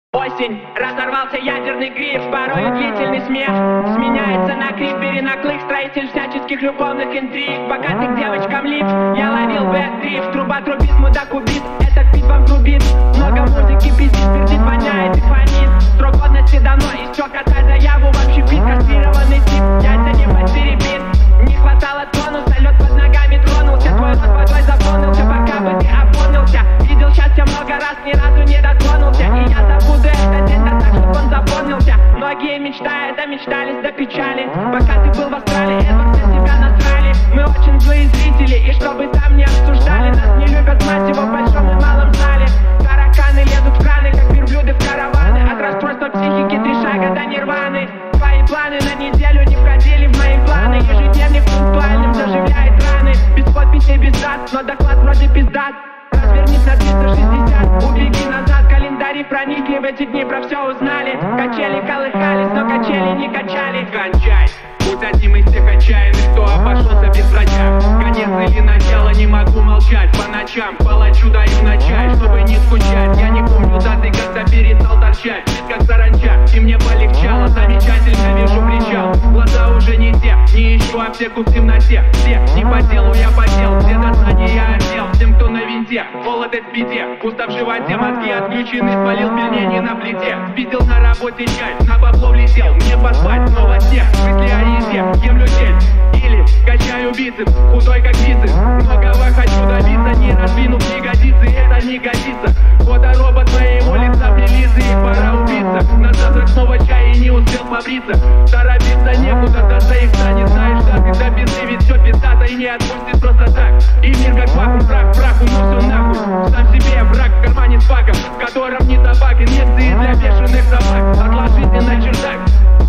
Осень, разорвался ядерный гриф, порою длительный смех сменяется на крик, перенаклык, строитель всяческих любовных интриг. Богатых девочкам лифт, я ловил бэк-дрифт. Труба трубит, мудак убит, этот бит вам трубит. Много музыки пиздит, пердит, воняет и фонит. Срок годности давно истек, отдай заяву, вообще бит, кастрированный тип. Яйца не потеребит, не хватало тонуса, лед под ногами тронулся. Твой рот водой заполнился, пока бы ты опомнился. Видел счастья много раз, ни разу не дотронулся. И я забуду этот день, да так, чтоб он запомнился. Многие мечтают, да мечтались до печали. Пока ты был в Австралии, Эдвард, на тебя насрали. Мы очень злые зрители, и чтобы там не обсуждали. Нас не любят, мать его, в большом и малом зале. Тараканы лезут в краны, как верблюды в караваны. От расстройства психики 3 шага до нирваны. Твои планы на неделю не входили в мои планы. Ежедневник пунктуальным заживляет раны. Без подписи, без дат, но доклад вроде пиздат. Развернись на 360, убеги назад. Календари проникли, в эти дни про все узнали. Качели колыхались, но качели не качали. Кончай, будь одним из тех отчаянных, кто обошелся без врача. Конец или начало, не могу молчать. По ночам палачу даю на чай, чтобы не скучать. Я не помню даты, когда перестал торчать. Как саранча, и мне полегчало. Замечательно вижу причал. Глаза уже не те, не ищу аптеку в темноте. Все, не по делу, я по делу. Все до знания я отдел, всем, кто на винте. Холодец в беде, пусто в животе. Мозги отключены, спалил пельмени на плите. Спиздил на работе чай, на бабло влетел. Мне поспать, снова снег, мысли о еде. Ем людей, или качаю бицепс, худой как бицепс. Многого хочу добиться, не раздвинув ягодицы. Это не годится, фоторобот моего лица прилизы. И пора убиться, на завтрак снова чай и не успел побриться. Торопиться некуда, до заикта не знаешь даты. До пизды, ведь все пиздато и не отпустит просто так. И мир как вакуум, прах, праху, ну все нахуй. Сам себе я враг в кармане с паком, в котором не табак, инъекции для бешеных собак. Отложите на чердак.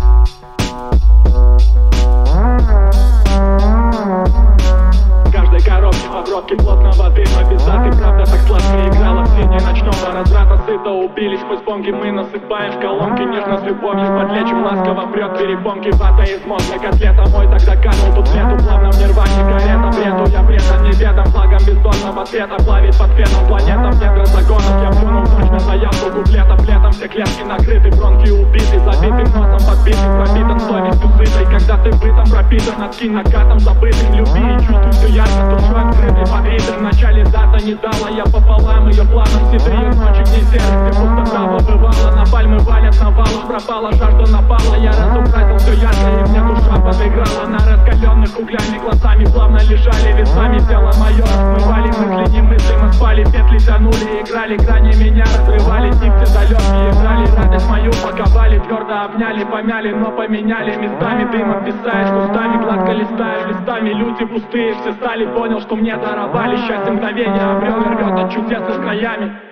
Каждой коробке в обродке плотного дыма без даты. Правда так сладко играла в тени ночного разврата. Сыто убились, хоть бомги мы насыпаем в колонки. Нежно с любовью подлечим, ласково прет перепонки. Вата из мозга, котлета мой тогда канул тут свету. Плавно в нирване, карета бреду. Я предан неведом, флагом бездонного цвета. Плавит под феном планетам, нет законов. Я плюнул точно заявку куплетов. Летом все клетки накрыты, бронхи убиты. Забитым носом подбитым, пропитан совестью сытой. Когда ты бытом пропитан, откинь накатом забытым. Люби и чувствуй все ярко, душой открытый подвитый. В начале дата не дала, я пополам ее планом. Седые ночи, где сердце пустота побывала. На пальмы валят на валах, пропала жажда напала. Я разукрасил все ярко, и мне душа подыграла. На раскаленных углями глазами плавно лежали весами. Тело мое смывали мысли, немыслимо спали. Петли тянули, играли, грани меня разрывали. Типцы далекие играли, радость мою паковали. Твердо обняли, помяли, но поменяли местами. Дымом писаешь кустами, гладко листаешь листами. Люди пустые все стали, понял, что мне даровали. Счастье мгновения обрел, рвет от чудес с краями.